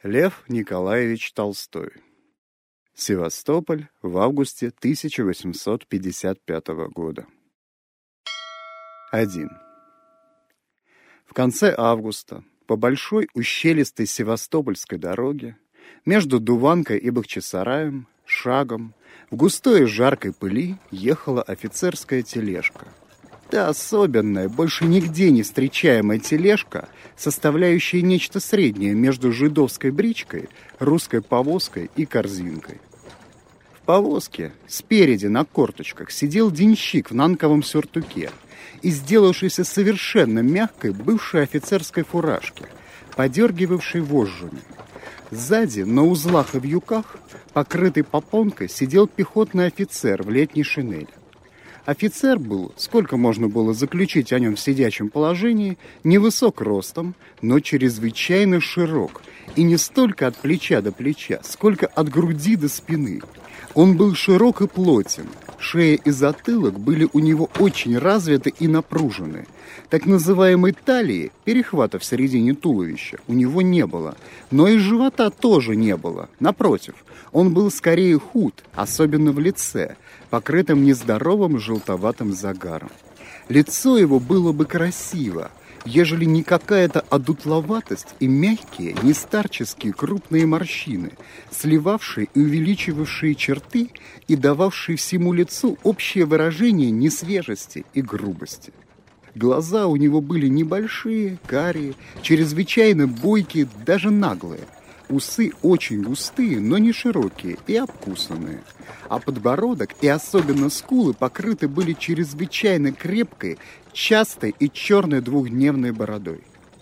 Лев Николаевич Толстой. Севастополь в августе 1855 года. 1. В конце августа по большой ущелистой Севастопольской дороге между Дуванкой и Бахчисараем шагом в густой и жаркой пыли ехала офицерская тележка. Та особенная, больше нигде не встречаемая тележка, составляющая нечто среднее между жидовской бричкой, русской повозкой и корзинкой. В повозке спереди на корточках сидел денщик в нанковом сюртуке и сделавшийся совершенно мягкой бывшей офицерской фуражке, подергивавшей вожжами. Сзади, на узлах и вьюках, покрытый попонкой, сидел пехотный офицер в летней шинели. Офицер был, сколько можно было заключить о нем в сидячем положении, невысок ростом, но чрезвычайно широк, и не столько от плеча до плеча, сколько от груди до спины. Он был широк и плотен, шея и затылок были у него очень развиты и напружены. Так называемой талии, перехвата в середине туловища, у него не было, но и живота тоже не было. Напротив, он был скорее худ, особенно в лице, покрытым нездоровым желтоватым загаром. Лицо его было бы красиво, ежели не какая-то одутловатость и мягкие, не старческие крупные морщины, сливавшие и увеличивавшие черты и дававшие всему лицу общее выражение несвежести и грубости. Глаза у него были небольшие, карие, чрезвычайно бойкие, даже наглые. Усы очень густые, но не широкие и обкусанные. А подбородок и особенно скулы покрыты были чрезвычайно крепкой, частой и черной двухдневной бородой.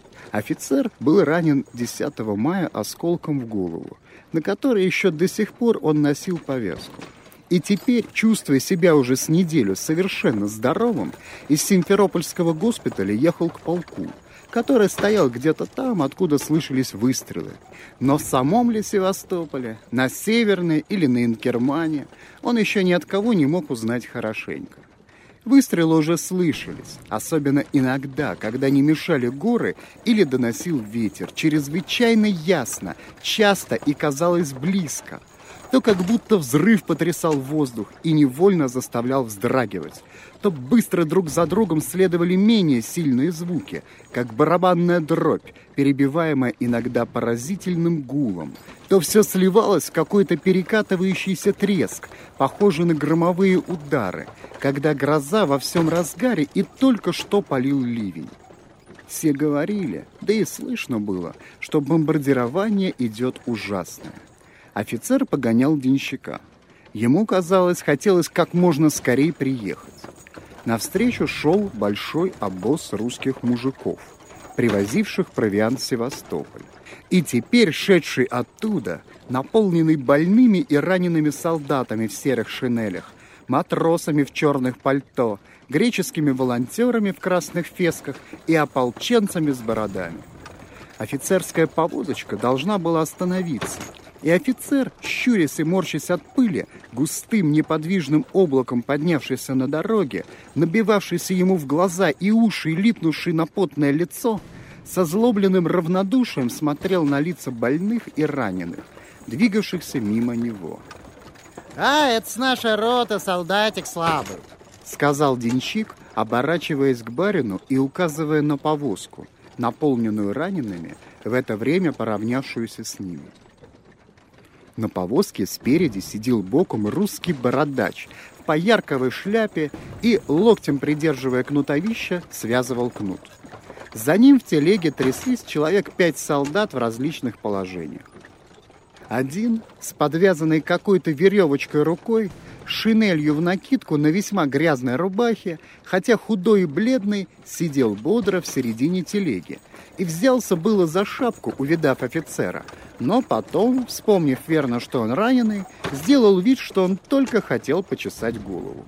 Офицер был ранен 10 мая осколком в голову, на которой еще до сих пор он носил повязку. И теперь, чувствуя себя уже с неделю совершенно здоровым, из Симферопольского госпиталя ехал к полку, который стоял где-то там, откуда слышались выстрелы. Но в самом ли Севастополе, на Северной или на Инкермане, он еще ни от кого не мог узнать хорошенько. Выстрелы уже слышались, особенно иногда, когда не мешали горы или доносил ветер, чрезвычайно ясно, часто и казалось близко. То как будто взрыв потрясал воздух и невольно заставлял вздрагивать, то быстро друг за другом следовали менее сильные звуки, как барабанная дробь, перебиваемая иногда поразительным гулом, то все сливалось в какой-то перекатывающийся треск, похожий на громовые удары, когда гроза во всем разгаре и только что полил ливень. Все говорили, да и слышно было, что бомбардирование идет ужасное. Офицер погонял денщика. Ему, казалось, хотелось как можно скорее приехать. Навстречу шел большой обоз русских мужиков, привозивших провиант в Севастополь. И теперь шедший оттуда, наполненный больными и ранеными солдатами в серых шинелях, матросами в черных пальто, греческими волонтерами в красных фесках и ополченцами с бородами. Офицерская повозочка должна была остановиться, и офицер, щурясь и морщась от пыли, густым неподвижным облаком поднявшийся на дороге, набивавшийся ему в глаза и уши и липнувший на потное лицо, со злобленным равнодушием смотрел на лица больных и раненых, двигавшихся мимо него. Это с наша рота, солдатик слабый, сказал денщик, оборачиваясь к барину и указывая на повозку, наполненную ранеными, в это время поравнявшуюся с ними. На повозке спереди сидел боком русский бородач в поярковой шляпе и, локтем придерживая кнутовище, связывал кнут. За ним в телеге тряслись человек 5 солдат в различных положениях. Один с подвязанной какой-то веревочкой рукой, шинелью в накидку на весьма грязной рубахе, хотя худой и бледный, сидел бодро в середине телеги и взялся было за шапку, увидав офицера, но потом, вспомнив верно, что он раненый, сделал вид, что он только хотел почесать голову.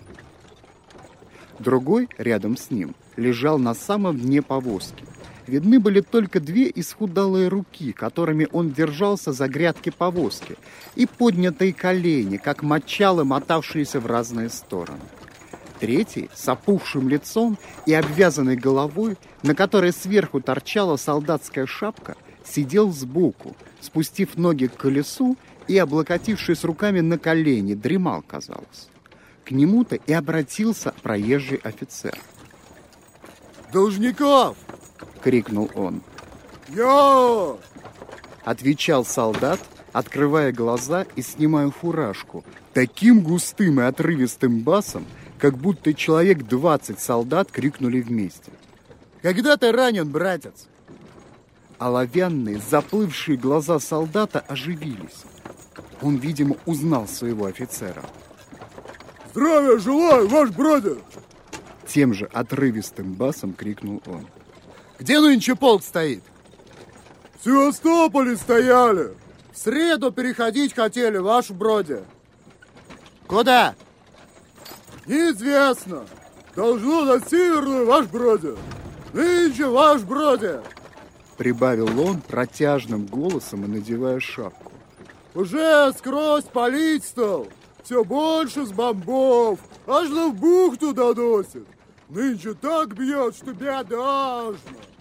Другой, рядом с ним, лежал на самом дне повозки. Видны были только 2 исхудалые руки, которыми он держался за грядки повозки, и поднятые колени, как мочалы, мотавшиеся в разные стороны. Третий, с опухшим лицом и обвязанной головой, на которой сверху торчала солдатская шапка, сидел сбоку, спустив ноги к колесу и, облокотившись руками на колени, дремал, казалось. К нему-то и обратился проезжий офицер. «Должников!» — крикнул он. «Я!» — отвечал солдат, открывая глаза и снимая фуражку, таким густым и отрывистым басом, как будто человек 20 солдат крикнули вместе. «Когда ты ранен, братец?» Оловянные, заплывшие глаза солдата оживились. Он, видимо, узнал своего офицера. «Здравия желаю, ваш бродя!» Тем же отрывистым басом крикнул он. «Где нынче полк стоит?» «В Севастополе стояли. В среду переходить хотели, ваш бродя». Куда? «Неизвестно. Должно на Северную, ваш бродя. Нынче, ваш бродя!» Прибавил он протяжным голосом и надевая шапку. «Уже скрозь палить стал. Все больше с бомбов, аж на в бухту доносит. Нынче так бьет, что бедажно».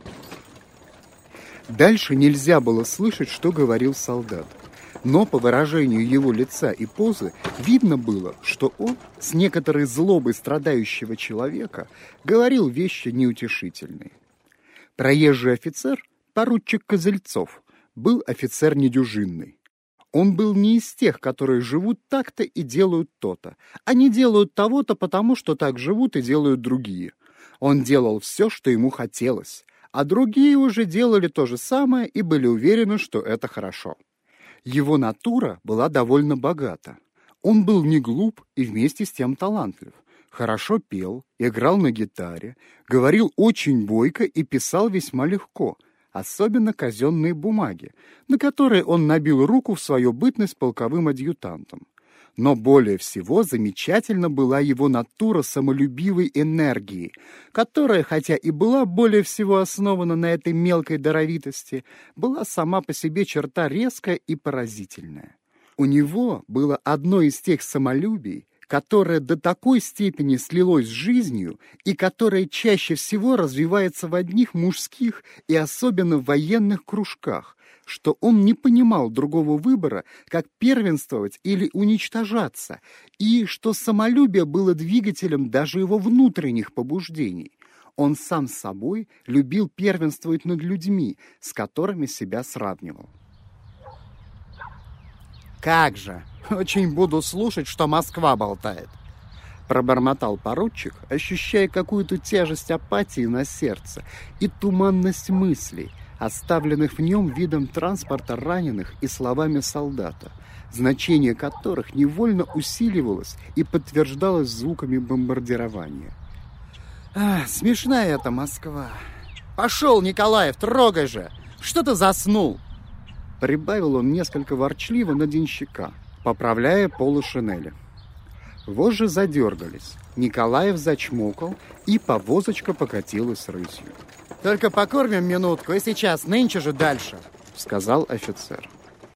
Дальше нельзя было слышать, что говорил солдат. Но по выражению его лица и позы видно было, что он, с некоторой злобой страдающего человека, говорил вещи неутешительные. Проезжий офицер, поручик Козельцов, был офицер недюжинный. Он был не из тех, которые живут так-то и делают то-то. Они делают того-то, потому что так живут и делают другие. Он делал все, что ему хотелось, а другие уже делали то же самое и были уверены, что это хорошо. Его натура была довольно богата. Он был не глуп и вместе с тем талантлив. Хорошо пел, играл на гитаре, говорил очень бойко и писал весьма легко, особенно казенные бумаги, на которые он набил руку в свою бытность полковым адъютантом. Но более всего замечательна была его натура самолюбивой энергии, которая, хотя и была более всего основана на этой мелкой даровитости, была сама по себе черта резкая и поразительная. У него было одно из тех самолюбий, которое до такой степени слилось с жизнью и которое чаще всего развивается в одних мужских и особенно в военных кружках, что он не понимал другого выбора, как первенствовать или уничтожаться, и что самолюбие было двигателем даже его внутренних побуждений. Он сам собой любил первенствовать над людьми, с которыми себя сравнивал. Как же! Очень буду слушать, что Москва болтает. Пробормотал поручик, ощущая какую-то тяжесть апатии на сердце и туманность мыслей, оставленных в нем видом транспорта раненых и словами солдата, значение которых невольно усиливалось и подтверждалось звуками бомбардирования. Смешная эта Москва. Пошел, Николаев, трогай же! Что ты заснул? Прибавил он несколько ворчливо на денщика, поправляя полы шинели. Вожжи задергались, Николаев зачмокал, и повозочка покатилась рысью. Только покормим минутку, и сейчас, нынче же дальше, сказал офицер.